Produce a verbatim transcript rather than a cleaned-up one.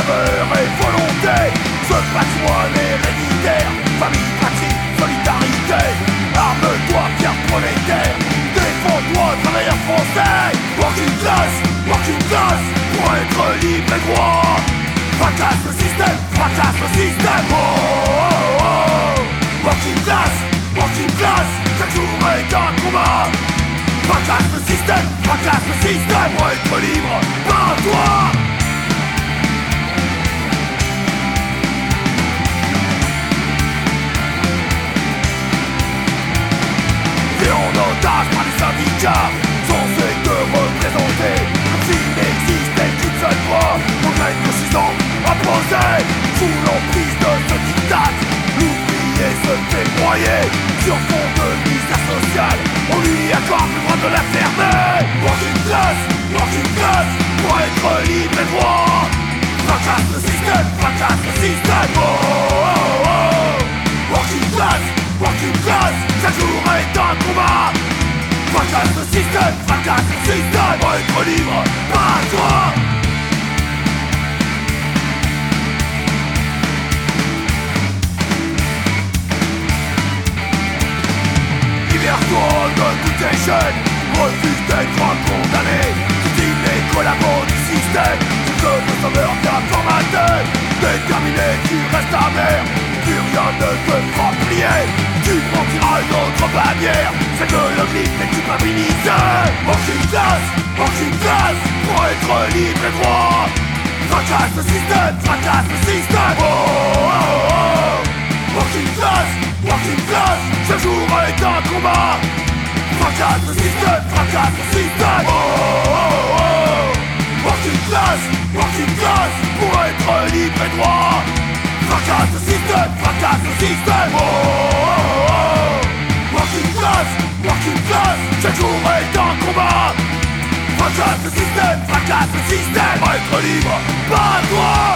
clameur et volonté, ce patrimoine héréditaire, famille, patrie, solidarité. Arme-toi, pierre prolétaire, défends-toi, travailleur français. Working class, working class, pour être libre et droit. Fracasse le système, fracasse le système. Oh, oh, oh. Working class, working class, chaque jour est un combat. Fracasse le système, fracasse le système, pour être libre, par toi. Et en otage par les syndicats, censés te représenter, comme s'il n'existait qu'une seule voix. On gagne nos six ans à poser, sous l'emprise de ce diktat. L'ouvrier se fait broyer, sur fond de misère sociale. On lui accorde le droit de la fermer. Working class, working class, pour être libre et droit. Fracasse le système, fracasse le système. Oh, oh, oh, oh. Working class, working class, chaque jour est un combat. Fracasse le système, fracasse le système, pour être libre, pas toi. Libère-toi de toutes tes chaînes, refuse d'être condamné. Soutine les collabos du système, tu que le sauveur t'a formaté. Déterminé, tu restes amer, plus rien ne te fera plier. Tu mentiras une autre bannière, c'est que le mythe est culpabilisé. Working class, working class, pour être libre et droit. Fracasse le système, fracasse le système. Oh, oh, oh, oh. Working class, working class, chaque jour est un combat. Fracasse le système, fracasse le système. Oh, oh, oh, oh. Working class, working class, pour être libre et droit. Fracasse le système, fracasse le système. Oh, oh, oh. Working class, working class, chaque jour est un combat. Fracasse le système, fracasse le système. Pour être libre, pas toi.